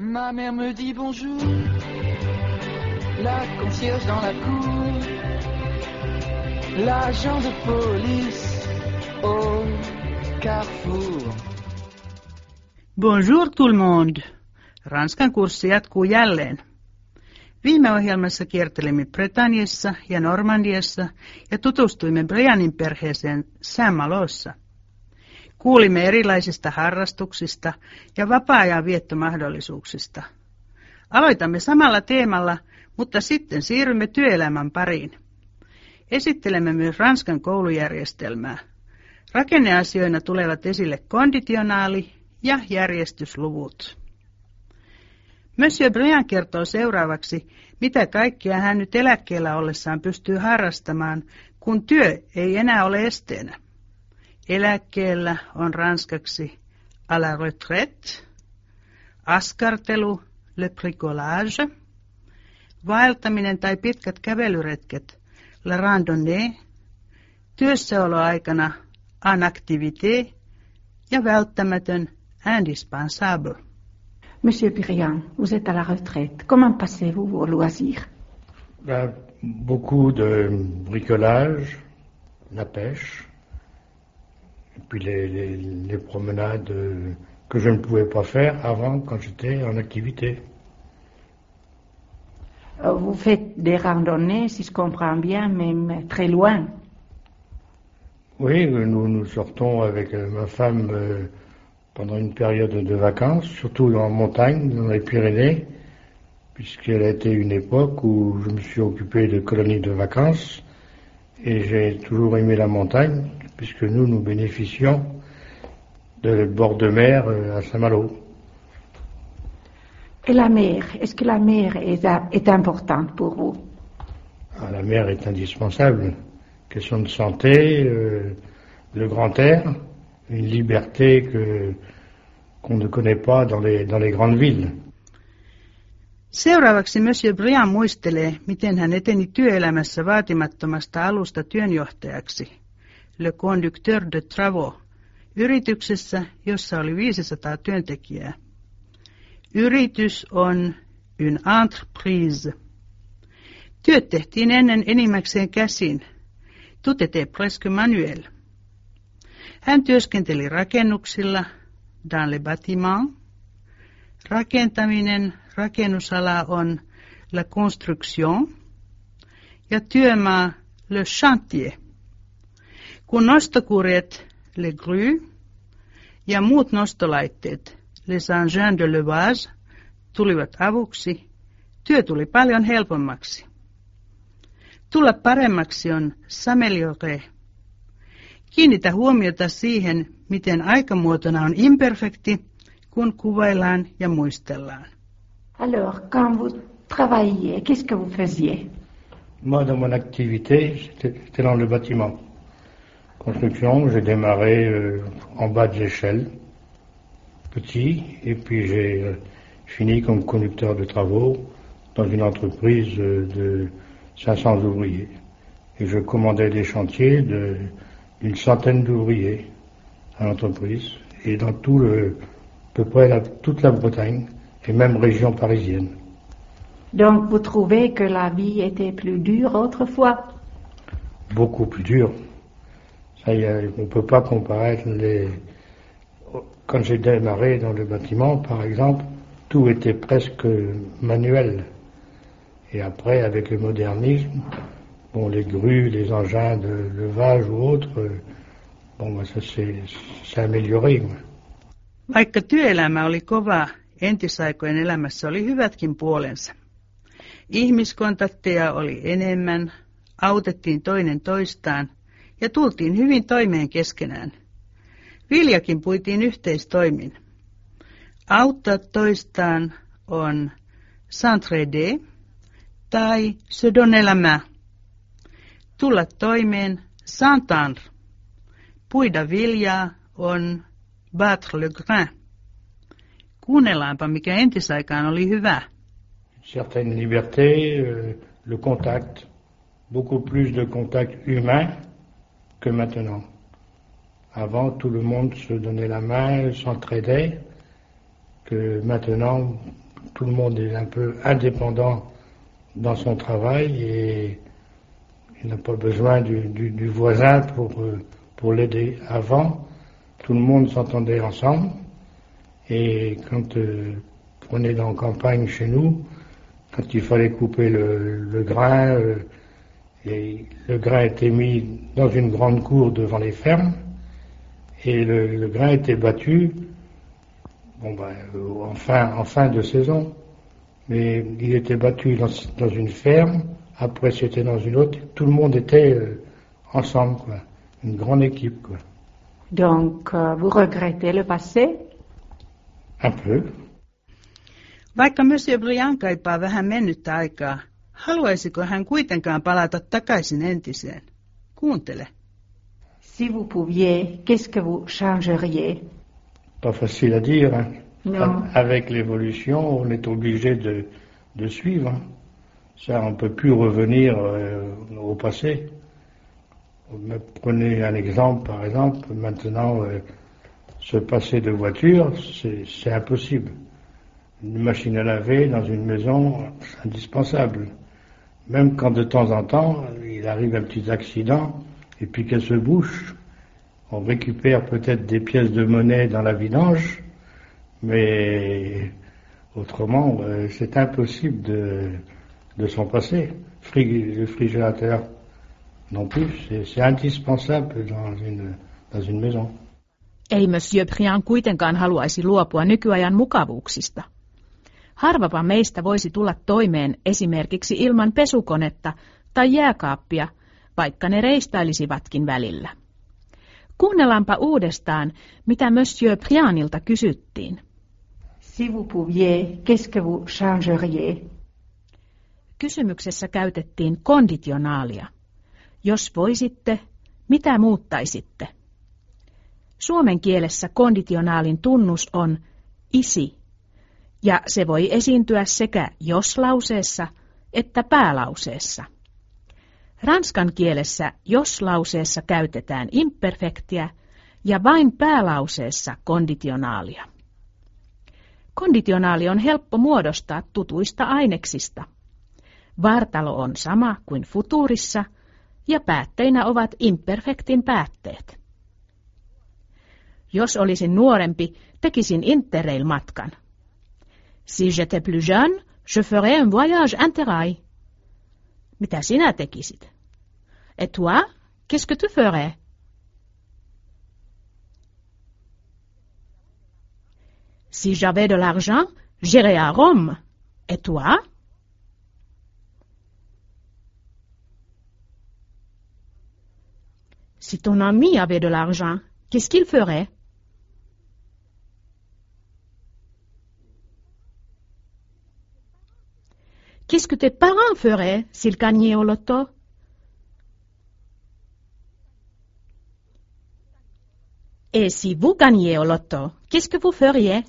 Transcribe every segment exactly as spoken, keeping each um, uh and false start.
Ma mère me dit bonjour, la concierge dans la cour, l'agent de police au carrefour. Bonjour tout le monde. Ranskan kurssi jatkuu jälleen. Viime ohjelmassa kiertelimme Britanniassa ja Normandiassa ja tutustuimme Brianin perheeseen Saint-Malossa. Kuulimme erilaisista harrastuksista ja vapaa-ajan viettomahdollisuuksista. Aloitamme samalla teemalla, mutta sitten siirrymme työelämän pariin. Esittelemme myös Ranskan koulujärjestelmää. Rakenneasioina tulevat esille konditionaali ja järjestysluvut. Monsieur Briand kertoo seuraavaksi, mitä kaikkea hän nyt eläkkeellä ollessaan pystyy harrastamaan, kun työ ei enää ole esteenä. Eläkkeellä on ranskaksi à la retraite, askartelu, le bricolage, vaeltaminen tai pitkät kävelyretket, la randonnée, työssäoloaikana en activité ja välttämätön indispensable. Monsieur Briand, vous êtes à la retraite. Comment passez-vous vos loisirs? Ben, beaucoup de bricolage, la pêche, et puis les, les, les promenades que je ne pouvais pas faire avant quand j'étais en activité. Vous faites des randonnées, si je comprends bien, même très loin. Oui, nous nous sortons avec ma femme euh, pendant une période de vacances, surtout en montagne, dans les Pyrénées, puisqu'elle a été une époque où je me suis occupé de colonies de vacances et j'ai toujours aimé la montagne, puisque nous, nous bénéficions de bord de mer à Saint-Malo. Et la mer, est-ce que la mer est, est importante pour vous? Ah, la mer est indispensable. Question de santé, euh, le grand air, une liberté que, qu'on ne connaît pas dans les, dans les grandes villes. Seuraavaksi Monsieur Briand muistelee, miten hän eteni työelämässä vaatimattomasta alusta työnjohtajaksi, le conducteur de travaux, yrityksessä, jossa oli viisisataa työntekijää. Yritys on une entreprise. Työt tehtiin ennen enimmäkseen käsin, tout était presque manuel. Hän työskenteli rakennuksilla, dans les bâtiments. Rakentaminen, rakennusala on la construction ja työmaa le chantier. Kun nostokurjet, le grue, ja muut nostolaitteet, les engins de levage, tulivat avuksi, työ tuli paljon helpommaksi. Tulla paremmaksi on s'améliorer. Kiinnitä huomiota siihen, miten aikamuotona on imperfekti, kun kuvaillaan ja muistellaan. Alors, quand vous travailliez, qu'est-ce que vous faisiez? Moi, dans mon activité, j'étais dans le bâtiment. Construction, j'ai démarré euh, en bas de l'échelle, petit, et puis j'ai euh, fini comme conducteur de travaux dans une entreprise euh, de cinq cents ouvriers. Et je commandais des chantiers de, d'une centaine d'ouvriers à l'entreprise, et dans tout le, à peu près la, toute la Bretagne, et même région parisienne. Donc vous trouvez que la vie était plus dure autrefois? Beaucoup plus dure. Ça y est, on ne peut pas comparer les... Quand j'ai démarré dans le bâtiment, par exemple, tout était presque manuel. Et après, avec le modernisme, bon, les grues, les engins de levage ou autres, bon, bah, ça s'est, s'est amélioré. Vaikka työelämä oli kovaa, entisaikojen elämässä oli hyvätkin puolensa. Ihmiskontakteja oli enemmän, autettiin toinen toistaan ja tultiin hyvin toimeen keskenään. Viljakin puitiin yhteistoimin. Auttaa toistaan on s'entraider tai se donner la main. Tulla toimeen s'entendre. Puida viljaa on battre le grain. Kuunnellaanpa, mikä entisaikaan oli hyvä. Certaine liberté, euh, le contact, beaucoup plus de contact humain que maintenant. Avant, tout le monde se donnait la main, s'entraidait, que maintenant, tout le monde est un peu indépendant dans son travail et il n'a pas besoin du, du, du voisin pour, pour l'aider. Avant, tout le monde s'entendait ensemble et quand euh, on est dans la campagne chez nous, quand il fallait couper le, le grain, euh, et le grain était mis dans une grande cour devant les fermes et le, le grain était battu bon ben, euh, en, fin, en fin de saison. Mais il était battu dans, dans une ferme, après c'était dans une autre, tout le monde était euh, ensemble, quoi. Une grande équipe, quoi. Donc, euh, vous regrettez le passé? Un peu. Vaikka Monsieur Briand kaipaa vähän mennyttä aikaa, haluaisiko hän kuitenkaan palata takaisin entiseen? Kuuntele. Si vous pouviez, qu'est-ce que vous changeriez? Pas facile à dire, hein. Non. Avec l'évolution, on est obligé de, de suivre. Hein. Ça, on ne peut plus revenir euh, au passé. Prenez un exemple, par exemple, maintenant, euh, se passer de voiture, c'est, c'est impossible. Une machine à laver dans une maison, c'est indispensable. Même quand de temps en temps, il arrive un petit accident, et puis qu'elle se bouche, on récupère peut-être des pièces de monnaie dans la vidange, mais autrement, euh, c'est impossible de, de s'en passer. Frig- le frigérateur non plus, c'est, c'est indispensable dans une, dans une maison. Ei Monsieur Briand kuitenkaan haluaisi luopua nykyajan mukavuuksista. Harvapa meistä voisi tulla toimeen esimerkiksi ilman pesukonetta tai jääkaappia, vaikka ne reistailisivatkin välillä. Kuunnellaanpa uudestaan, mitä Monsieur Briandilta kysyttiin. Si vous pouviez, qu'est-ce que vous changeriez? Kysymyksessä käytettiin konditionaalia. Jos voisitte, mitä muuttaisitte? Suomen kielessä konditionaalin tunnus on isi, ja se voi esiintyä sekä jos-lauseessa että päälauseessa. Ranskan kielessä jos-lauseessa käytetään imperfektiä ja vain päälauseessa konditionaalia. Konditionaali on helppo muodostaa tutuista aineksista. Vartalo on sama kuin futuurissa ja päätteinä ovat imperfektin päätteet. Jos olisin nuorempi, tekisin interrail-matkan. Si j'étais plus jeune, je ferais un voyage interrail. Mitä sinä tekisit? Et toi, qu'est-ce que tu ferais? Si j'avais de l'argent, j'irais à Rome. Et toi? Si ton ami avait de l'argent, qu'est-ce qu'il ferait? Qu'est-ce que tes parents feraient s'ils gagnaient au loto? Et si vous gagniez au loto, qu'est-ce que vous feriez?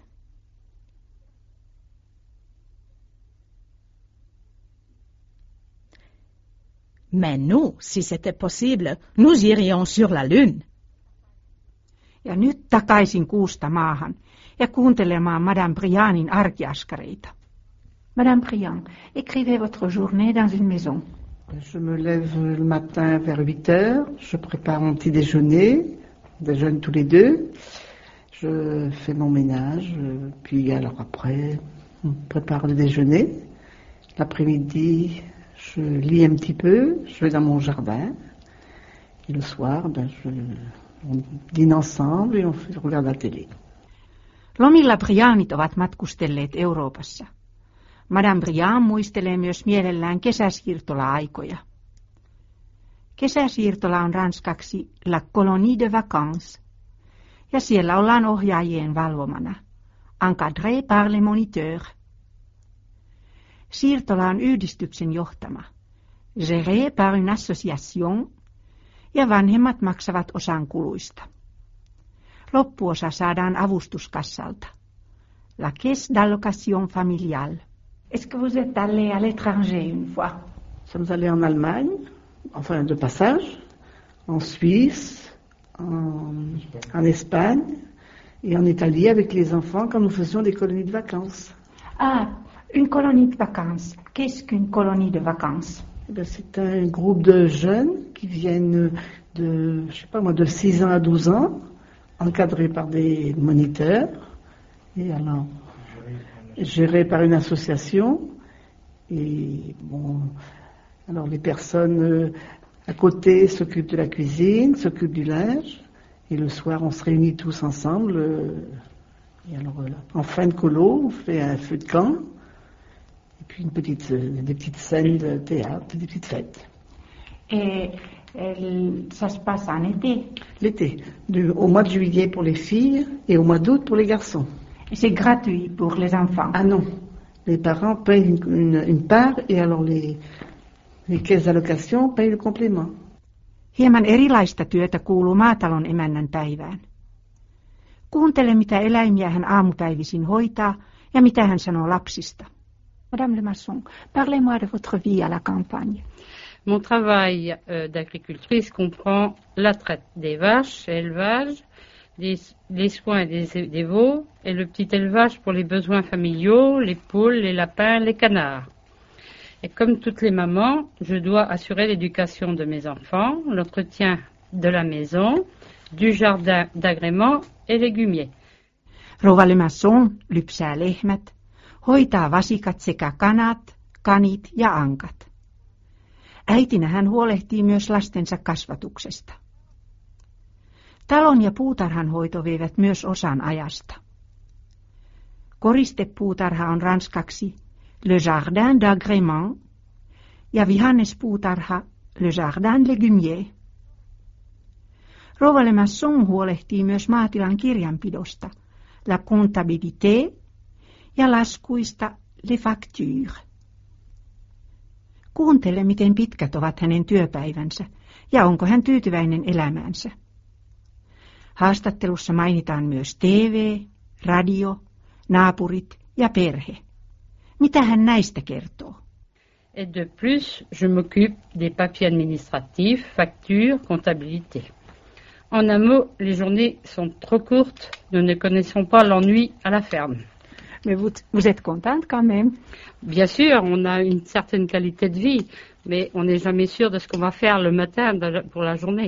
Mais nous, si c'était possible, nous irions sur la lune. Ja nyt takaisin kuusta maahan ja kuuntelemaan Madame Briandin arkiaskareita. Madame Briand, écrivez votre journée dans une maison. Je me lève le matin vers huit heures, je prépare mon petit déjeuner, on déjeune tous les deux, je fais mon ménage, puis alors après, on prépare le déjeuner. L'après-midi, je lis un petit peu, je vais dans mon jardin, et le soir, ben, je, on dîne ensemble et on fait, regarde la télé. Lomilla Briandit ovat matkustelleet Euroopassa. Madame Briand muistelee myös mielellään kesäsiirtola-aikoja. Kesäsiirtola on ranskaksi La Colonie de Vacances, ja siellä ollaan ohjaajien valvomana, encadré par les moniteurs. Siirtola on yhdistyksen johtama, géré par une association, ja vanhemmat maksavat osan kuluista. Loppuosa saadaan avustuskassalta, la caisse d'allocation familiale. Est-ce que vous êtes allé à l'étranger une fois? Nous sommes allés en Allemagne, enfin de passage, en Suisse, en, en Espagne et en Italie avec les enfants quand nous faisions des colonies de vacances. Ah, Une colonie de vacances. Qu'est-ce qu'une colonie de vacances? Eh bien, c'est un groupe de jeunes qui viennent de, je sais pas moi, de six ans à douze ans, encadrés par des moniteurs, et alors gérés par une association. Et bon, alors les personnes euh, à côté s'occupent de la cuisine, s'occupent du linge, et le soir on se réunit tous ensemble. Euh, et alors euh, en fin de colo, on fait un feu de camp. Et puis une petite, euh, des petites scènes de théâtre, des petites fêtes. Et, et ça se passe en été? L'été, du- au mois de juillet pour les filles et au mois d'août pour les garçons. Et c'est gratuit pour les enfants? Ah non, les parents payent une, une- une part et alors les, les caisses d'allocation payent le complément. Hieman erilaista työtä kuuluu maatalon emännän päivään. Kuuntele, mitä eläimiä hän aamupäivisin hoitaa ja mitä hän sanoo lapsista. Madame Le Masson, parlez-moi de votre vie à la campagne. Mon travail euh, d'agricultrice comprend la traite des vaches, élevage, les, les soins des, des veaux et le petit élevage pour les besoins familiaux, les poules, les lapins, les canards. Et comme toutes les mamans, je dois assurer l'éducation de mes enfants, l'entretien de la maison, du jardin d'agrément et légumier. Rouva Le Masson lypsää lehmät, hoitaa vasikat sekä kanat, kanit ja ankat. Äitinä hän huolehtii myös lastensa kasvatuksesta. Talon ja puutarhan hoito vievät myös osan ajasta. Koristepuutarha on ranskaksi Le Jardin d'Agrément ja vihannespuutarha Le Jardin Légumier. Rouva Le Masson huolehtii myös maatilan kirjanpidosta, La Comptabilité, ja laskuista Les Factures. Kuuntele, miten pitkät ovat hänen työpäivänsä ja onko hän tyytyväinen elämäänsä. Haastattelussa mainitaan myös T V, radio, naapurit ja perhe. Mitä hän näistä kertoo? Et de plus, je m'occupe des papiers administratifs, factures, comptabilité. En un mot, les journées sont trop courtes, nous ne connaissons pas l'ennui à la ferme. Mais vous, vous êtes contente quand même. Bien sûr, on a une certaine qualité de vie, mais on n'est jamais sûr de ce qu'on va faire le matin de la- pour la journée.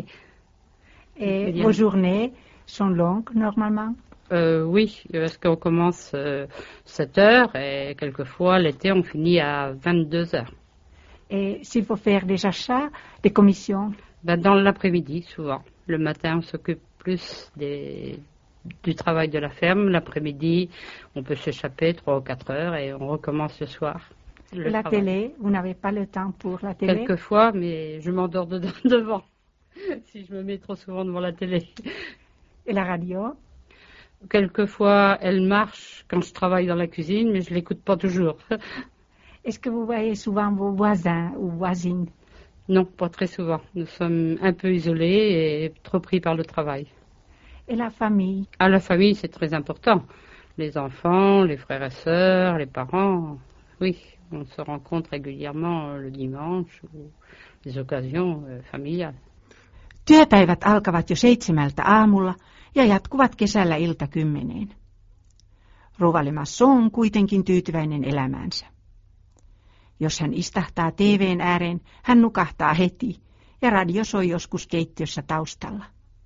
Et Bien. vos journées sont longues normalement? Euh, oui, parce qu'on commence euh, sept heures et quelquefois l'été on finit à vingt-deux heures. Et s'il faut faire des achats, des commissions? Ben, dans l'après-midi souvent. Le matin on s'occupe plus des, du travail de la ferme. L'après-midi on peut s'échapper trois ou quatre heures et on recommence le soir. Le Et la travail. télé, vous n'avez pas le temps pour la télé? Quelquefois, mais je m'endors dedans, devant si je me mets trop souvent devant la télé. Et la radio? Quelquefois, elle marche quand je travaille dans la cuisine, mais je l'écoute pas toujours. Est-ce que vous voyez souvent vos voisins ou voisines? Non, pas très souvent. Nous sommes un peu isolés et trop pris par le travail. Et la famille? À la famille, c'est très important. Les enfants, les frères et sœurs, les parents, oui, on se rencontre régulièrement le dimanche ou des occasions euh, familiales. Työpäivät alkavat jo seitsemältä aamulla ja jatkuvat kesällä ilta kymmeneen. Rouva Le Masson on kuitenkin tyytyväinen elämäänsä. Jos hän istahtaa T V:n ääreen, hän nukahtaa heti ja radio soi joskus keittiössä taustalla.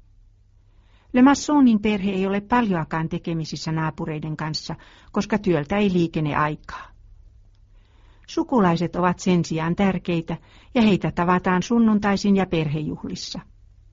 Le Massonin perhe ei ole paljoakaan tekemisissä naapureiden kanssa, koska työltä ei liikene aikaa. Sukulaiset ovat sen sijaan tärkeitä ja heitä tavataan sunnuntaisin ja perhejuhlissa.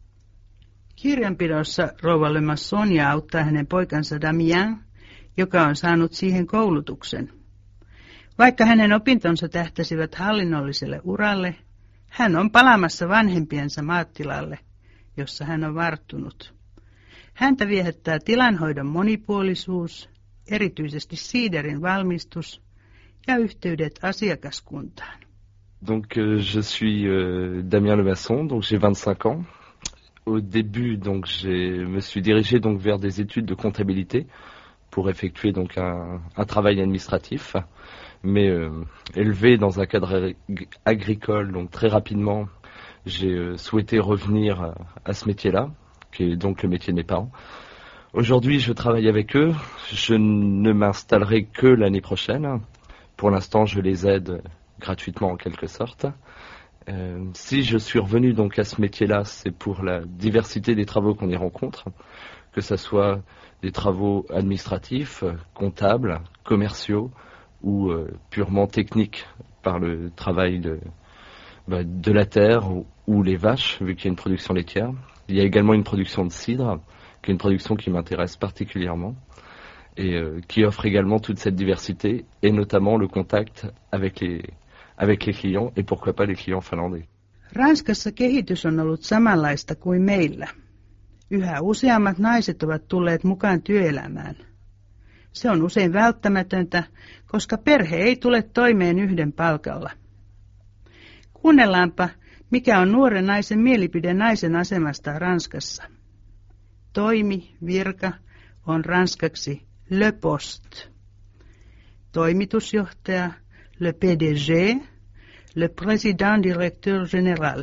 Kirjanpidossa rouva Le Massonia auttaa hänen poikansa Damien, joka on saanut siihen koulutuksen. Vaikka hänen opintonsa tähtäsivät hallinnolliselle uralle, hän on palaamassa vanhempiensa maatilalle, jossa hän on varttunut. Häntä viehättää tilanhoidon monipuolisuus, erityisesti siiderin valmistus ja yhteydet asiakaskuntaan. Donc euh, je suis euh, Damien Le Masson, donc j'ai vingt-cinq ans. Au début, donc j'ai me suis dirigé donc vers des études de comptabilité pour effectuer donc un, un travail administratif, mais euh, élevé dans un cadre ag- agricole, donc très rapidement j'ai euh, souhaité revenir à, à ce métier-là, qui est donc le métier de mes parents. Aujourd'hui, je travaille avec eux. Je ne m'installerai que l'année prochaine, pour l'instant, je les aide gratuitement en quelque sorte. Euh, si je suis revenu donc à ce métier-là, c'est pour la diversité des travaux qu'on y rencontre, que ce soit des travaux administratifs, comptables, commerciaux ou euh, purement techniques par le travail de, bah, de la terre ou, ou les vaches, vu qu'il y a une production laitière. Il y a également une production de cidre, qui est une production qui m'intéresse particulièrement et euh, qui offre également toute cette diversité et notamment le contact avec les avec les clients et pourquoi pas les clients finlandais. Ranskassa kehitys on ollut samanlaista kuin meillä. Yhä useammat naiset ovat tulleet mukaan työelämään. Se on usein välttämätöntä, koska perhe ei tule toimeen yhden palkalla. Kuunnellaanpa, mikä on nuoren naisen mielipide naisen asemasta Ranskassa. Toimi, virka, on ranskaksi le poste. Toimitusjohtaja, le P D G, le président directeur général.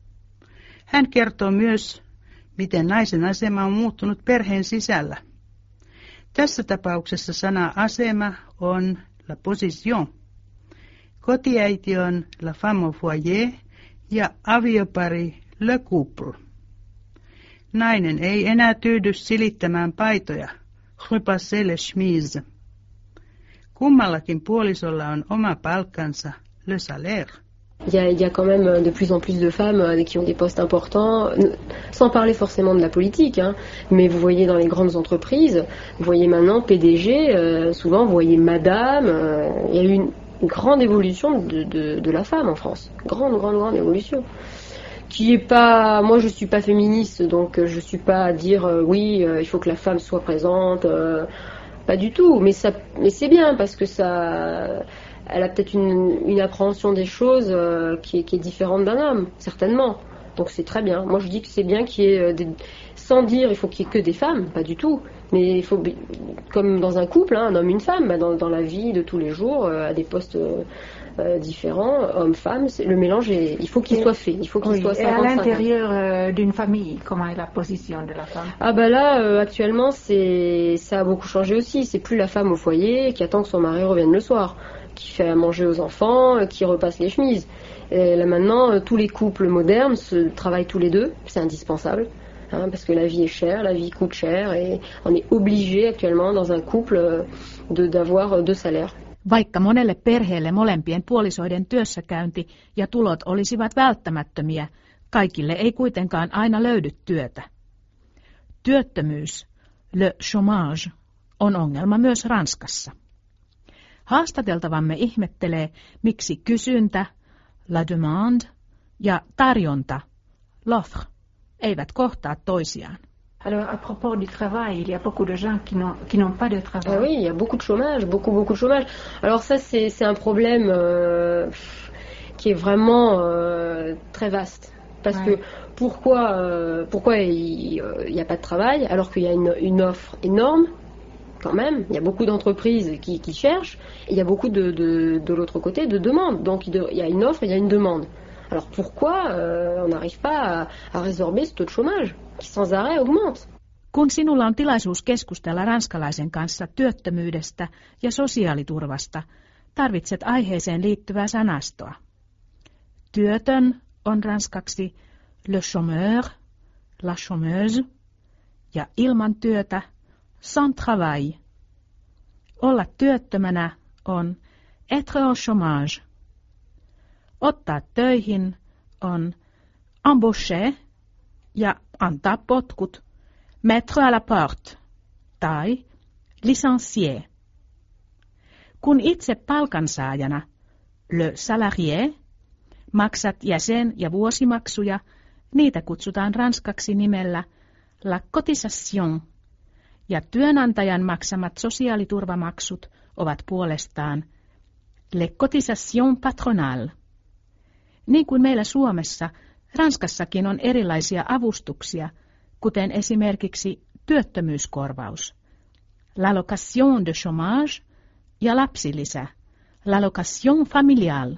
Hän kertoo myös, miten naisen asema on muuttunut perheen sisällä. Tässä tapauksessa sana asema on la position. Kotiäiti on la femme au foyer ja aviopari le couple. Nainen ei enää tyydy silittämään paitoja, repasser les chemises. Kummallakin puolisolla on oma palkkansa, le salaire. Il y, a, il y a quand même de plus en plus de femmes qui ont des postes importants, sans parler forcément de la politique, hein, mais vous voyez dans les grandes entreprises, vous voyez maintenant P D G, euh, souvent vous voyez madame, euh, il y a eu une grande évolution de, de, de la femme en France, grande, grande, grande évolution. Qui est pas, moi je suis pas féministe, donc je suis pas à dire euh, oui, euh, il faut que la femme soit présente, euh, pas du tout, mais ça, mais c'est bien parce que ça... Elle a peut-être une, une appréhension des choses euh, qui, est, qui est différente d'un homme, certainement. Donc c'est très bien. Moi je dis que c'est bien qu'il y ait des... Sans dire il faut qu'il y ait que des femmes, pas du tout. Mais il faut, comme dans un couple, hein, un homme, une femme, bah, dans, dans la vie de tous les jours, euh, à des postes euh, différents, hommes-femmes, le mélange, est, il faut qu'il et, soit fait. Il faut qu'il oui, soit cinquante-cinquante. Et à l'intérieur euh, d'une famille, comment est la position de la femme? Ah bah là, euh, actuellement, c'est, ça a beaucoup changé aussi. C'est plus la femme au foyer qui attend que son mari revienne le soir, qui fait à manger aux enfants, qui repasse les chemises. Et là maintenant, tous les couples modernes se travaillent tous les deux, c'est indispensable, hein, parce que la vie est chère, la vie coûte cher, et on est obligé actuellement dans un couple de, d'avoir deux salaires. Vaikka monelle perheelle molempien puolisoiden työssäkäynti ja tulot olisivat välttämättömiä, kaikille ei kuitenkaan aina löydy työtä. Työttömyys, le chômage, on ongelma myös Ranskassa. Haastateltavamme ihmettelee, miksi kysyntä, la demande, ja tarjonta, l'offre, eivät kohtaa toisiaan. Alors, à propos du travail, il y a beaucoup de gens qui n'ont, qui n'ont pas de travail. Ah oui, il y a beaucoup de chômage, beaucoup, beaucoup de chômage. Alors ça, c'est, c'est un problème euh, qui est vraiment euh, très vaste. Parce ouais. que pourquoi, euh, pourquoi il n'y a pas de travail alors qu'il y a une, une offre énorme? Quand même, il y a beaucoup d'entreprises qui, qui cherchent, et il y a beaucoup de, de, de l'autre côté de demandes. Donc il y a une offre et il y a une demande. Alors pourquoi euh, on n'arrive pas à, à résorber ce taux de chômage qui sans arrêt augmente? Kun sinulla on tilaisuus keskustella ranskalaisen kanssa työttömyydestä ja sosiaaliturvasta, tarvitset aiheeseen liittyvää sanastoa. Työtön on ranskaksi le chômeur, la chômeuse, ja ilman työtä sans travail. Olla työttömänä on être au chômage. Ottaa töihin on embaucher ja antaa potkut, mettre à la porte tai licencier. Kun itse palkansaajana, le salarié, maksat jäsen- ja vuosimaksuja, niitä kutsutaan ranskaksi nimellä la cotisation. Ja työnantajan maksamat sosiaaliturvamaksut ovat puolestaan les cotisations patronales. Niin kuin meillä Suomessa, Ranskassakin on erilaisia avustuksia, kuten esimerkiksi työttömyyskorvaus, l'allocation de chômage ja lapsilisä, l'allocation familiale.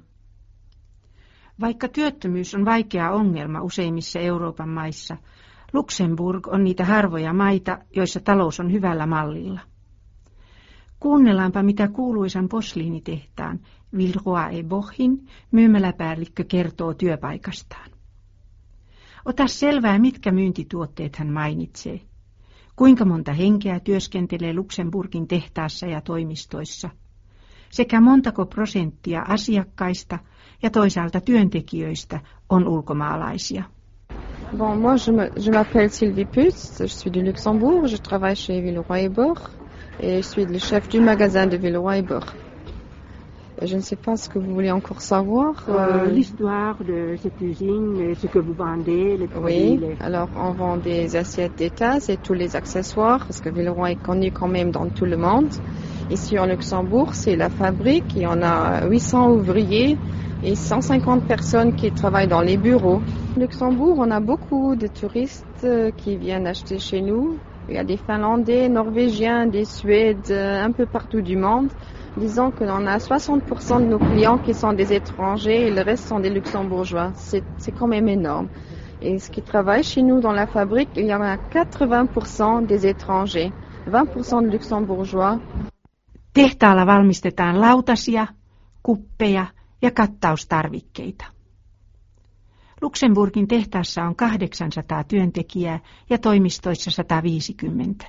Vaikka työttömyys on vaikea ongelma useimmissa Euroopan maissa, Luxemburg on niitä harvoja maita, joissa talous on hyvällä mallilla. Kuunnellaanpa, mitä kuuluisan posliinitehtaan Villeroy et Bochin myymäläpäällikkö kertoo työpaikastaan. Ota selvää, mitkä myyntituotteet hän mainitsee. Kuinka monta henkeä työskentelee Luxemburgin tehtaassa ja toimistoissa. Sekä montako prosenttia asiakkaista ja toisaalta työntekijöistä on ulkomaalaisia. Bon, moi je m'appelle Sylvie Putz, je suis du Luxembourg, je travaille chez Villeroy et Boch et je suis le chef du magasin de Villeroy et Boch. Je ne sais pas ce que vous voulez encore savoir. Euh, L'histoire de cette usine, ce que vous vendez, les produits. Oui, les... alors on vend des assiettes d'état et tous les accessoires, parce que Villeroy est connu quand même dans tout le monde. Ici en Luxembourg, c'est la fabrique et on a huit cents ouvriers et cent cinquante personnes qui travaillent dans les bureaux. Luxembourg, on a beaucoup de touristes qui viennent acheter chez nous. Il y a des Finlandais, Norvégiens, des Suèdes, un peu partout du monde. Disons qu'on a soixante pour cent de nos clients qui sont des étrangers et le reste sont des luxembourgeois. C'est, c'est quand même énorme. Et ce qui travaille chez nous dans la fabrique, il y en a quatre-vingts pour cent des étrangers, vingt pour cent de luxembourgeois. Tehtaalla valmistetaan lautasia, kuppeja ja kattaustarvikkeita. Luxemburgin tehtaassa on kahdeksansataa työntekijää ja toimistoissa sata viisikymmentä.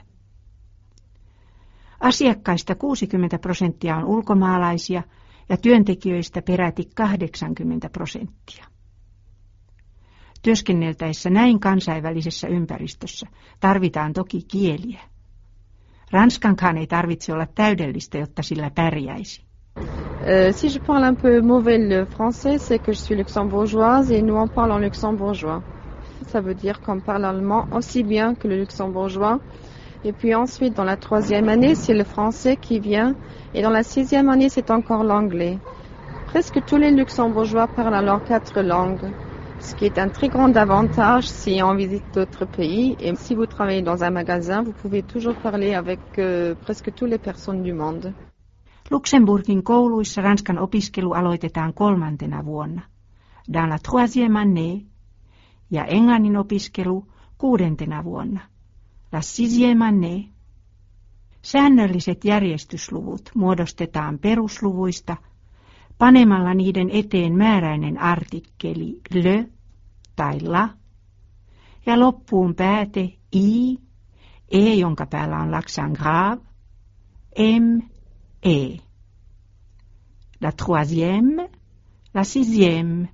Asiakkaista kuusikymmentä prosenttia on ulkomaalaisia ja työntekijöistä peräti kahdeksankymmentä prosenttia. Työskenneltäessä näin kansainvälisessä ympäristössä tarvitaan toki kieliä. Ranskankaan ei tarvitse olla täydellistä, jotta sillä pärjäisi. Euh, si je parle un peu mauvais le français, c'est que je suis luxembourgeoise et nous on parle en luxembourgeois. Ça veut dire qu'on parle allemand aussi bien que le luxembourgeois. Et puis ensuite, dans la troisième année, c'est le français qui vient. Et dans la sixième année, c'est encore l'anglais. Presque tous les luxembourgeois parlent alors quatre langues, ce qui est un très grand avantage si on visite d'autres pays. Et si vous travaillez dans un magasin, vous pouvez toujours parler avec euh, presque toutes les personnes du monde. Luxemburgin kouluissa ranskan opiskelu aloitetaan kolmantena vuonna, dans la troisième année, ja englannin opiskelu kuudentena vuonna, la sixième année. Säännölliset järjestysluvut muodostetaan perusluvuista panemalla niiden eteen määräinen artikkeli le tai la ja loppuun pääte i, e jonka päällä on l'accent grave, m, e. La troisième, la sixième.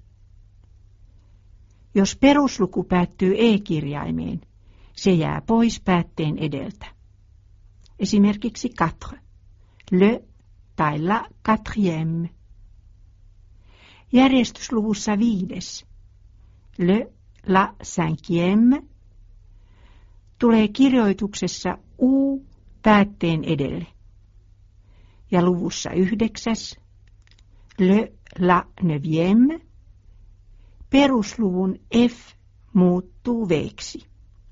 Jos perusluku päättyy e-kirjaimeen, se jää pois päätteen edeltä. Esimerkiksi quatre, le tai la quatrième. Järjestysluvussa viides, le, la cinquième, tulee kirjoituksessa u päätteen edelle. Ja luvussa yhdeksäs, le, la neuvième, perusluvun f muuttuu veeksi.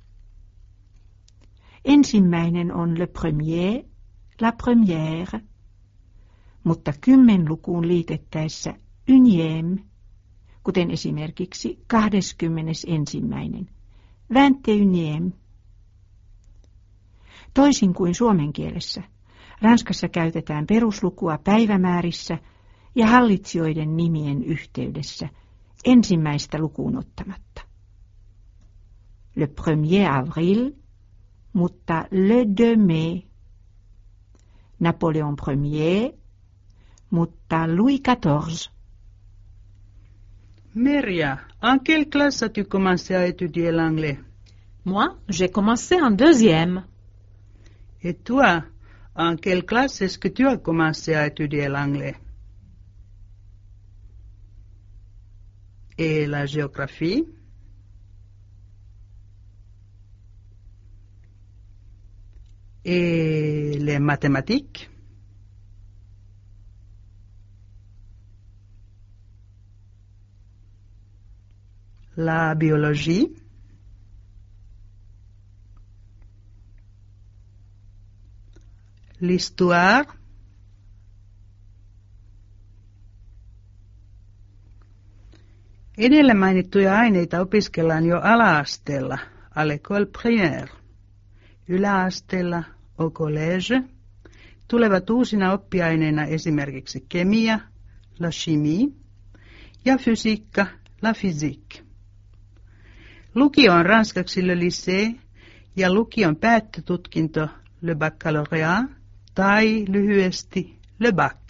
Ensimmäinen on le premier, la première, mutta kymmenlukuun liitettäessä unième, kuten esimerkiksi kahdeskymmenes ensimmäinen, vingt et unième. Toisin kuin suomen kielessä, Ranskassa käytetään peruslukua päivämäärissä ja hallitsijoiden nimien yhteydessä ensimmäistä lukuun ottamatta. Le premier avril, mutta le deux mai. Napoléon premier, mutta Louis quatorze. Merja, en quelle classe as-tu commencé à étudier l'anglais? Moi, j'ai commencé en deuxième. Et toi, en quelle classe est-ce que tu as commencé à étudier l'anglais? Et la géographie? Et les mathématiques? La biologie? L'histoire? Edellä mainittuja aineita opiskellaan jo ala-asteella, à l'école primaire, yläasteella, au collège, tulevat uusina oppiaineina esimerkiksi kemia, la chimie, ja fysiikka, la physique. Lukio on ranskaksi le lycée ja lukion päättötutkinto le baccalauréat tai lyhyesti le bac.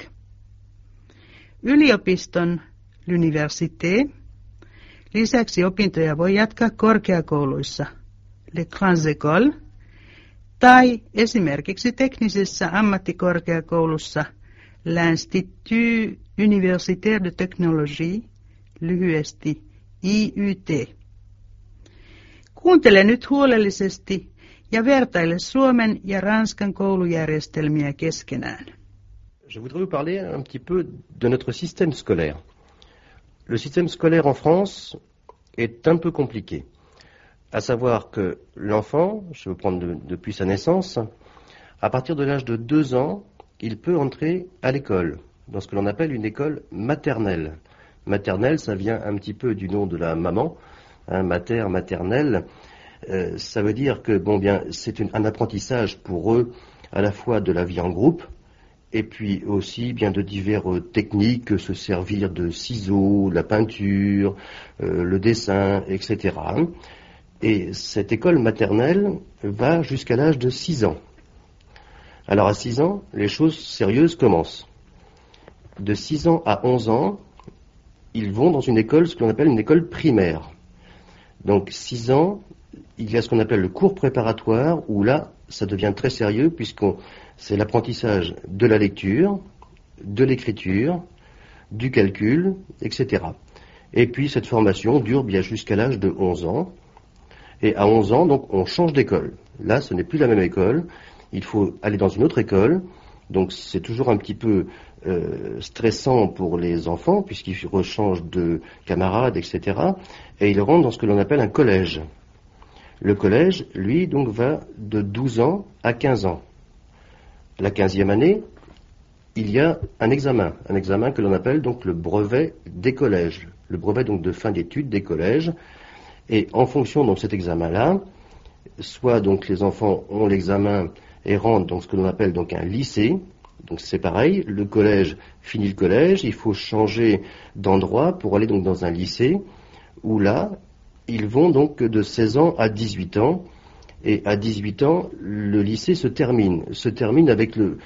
Yliopiston l'université. Lisäksi opintoja voi jatkaa korkeakouluissa les grandes écoles tai esimerkiksi teknisessä ammattikorkeakoulussa l'Institut Universitaire de Technologie, lyhyesti I Y T. Kuuntele nyt huolellisesti ja vertaile Suomen ja Ranskan koulujärjestelmiä keskenään. Je voudrais vous parler un petit peu de notre système scolaire. Le système scolaire en France est un peu compliqué. À savoir que l'enfant, je vais prendre de, depuis sa naissance, à partir de l'âge de deux ans, il peut entrer à l'école, dans ce que l'on appelle une école maternelle. Maternelle, ça vient un petit peu du nom de la maman, hein, mater, maternelle. Euh, ça veut dire que bon bien, c'est une, un apprentissage pour eux à la fois de la vie en groupe, et puis aussi bien de diverses techniques, se servir de ciseaux, la peinture, euh, le dessin, et cetera. Et cette école maternelle va jusqu'à l'âge de six ans. Alors à six ans, les choses sérieuses commencent. De six ans à onze ans, ils vont dans une école, ce que l'on appelle une école primaire. Donc six ans, il y a ce qu'on appelle le cours préparatoire, où là, ça devient très sérieux, puisqu'on c'est l'apprentissage de la lecture, de l'écriture, du calcul, et cetera. Et puis cette formation dure bien jusqu'à l'âge de onze ans. Et à onze ans, donc, on change d'école. Là, ce n'est plus la même école. Il faut aller dans une autre école. Donc c'est toujours un petit peu euh, stressant pour les enfants, puisqu'ils rechangent de camarades, et cetera. Et ils rentrent dans ce que l'on appelle un collège. Le collège, lui, donc, va de douze ans à quinze ans. La quinzième année, il y a un examen, un examen que l'on appelle donc le brevet des collèges, le brevet donc de fin d'études des collèges. Et en fonction de cet examen-là, soit donc les enfants ont l'examen et rentrent dans ce que l'on appelle donc un lycée. Donc c'est pareil, le collège finit le collège, il faut changer d'endroit pour aller donc dans un lycée où là, ils vont donc de seize ans à dix-huit ans. Et à dix-huit ans, le lycée se termine, se termine avec le,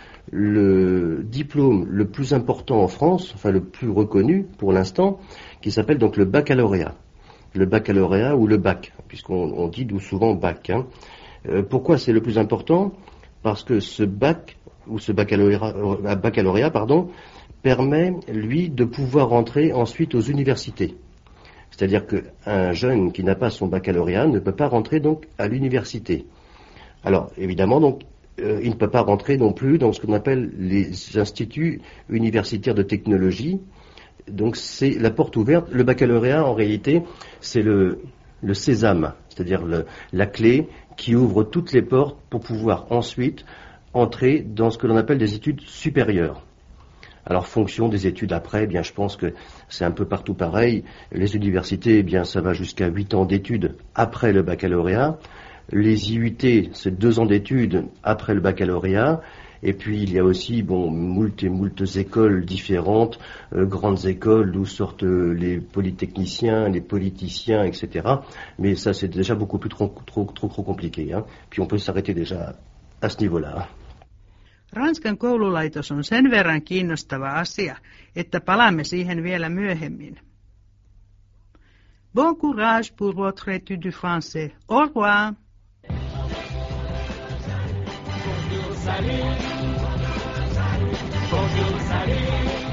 le diplôme le plus important en France, enfin le plus reconnu pour l'instant, qui s'appelle donc le baccalauréat. Le baccalauréat ou le bac, puisqu'on on dit souvent bac. Hein. Euh, pourquoi c'est le plus important? Parce que ce bac, ou ce baccalauréat, euh, baccalauréat pardon, permet, lui, de pouvoir entrer ensuite aux universités. C'est-à-dire qu'un jeune qui n'a pas son baccalauréat ne peut pas rentrer donc à l'université. Alors évidemment donc euh, il ne peut pas rentrer non plus dans ce qu'on appelle les instituts universitaires de technologie. Donc c'est la porte ouverte. Le baccalauréat en réalité c'est le, le sésame, c'est-à-dire le, la clé qui ouvre toutes les portes pour pouvoir ensuite entrer dans ce que l'on appelle des études supérieures. Alors, fonction des études après, eh bien, je pense que c'est un peu partout pareil. Les universités, eh bien, ça va jusqu'à huit ans d'études après le baccalauréat. Les I U T, c'est deux ans d'études après le baccalauréat. Et puis, il y a aussi, bon, moult et moult écoles différentes, euh, grandes écoles d'où sortent euh, les polytechniciens, les politiciens, et cetera. Mais ça, c'est déjà beaucoup plus trop, trop, trop, trop compliqué, hein. Puis on peut s'arrêter déjà à ce niveau-là. Ranskan koululaitos on sen verran kiinnostava asia, että palaamme siihen vielä myöhemmin. Bon courage pour votre étude du français. Au revoir. Bonjour, salut. Bonjour, salut.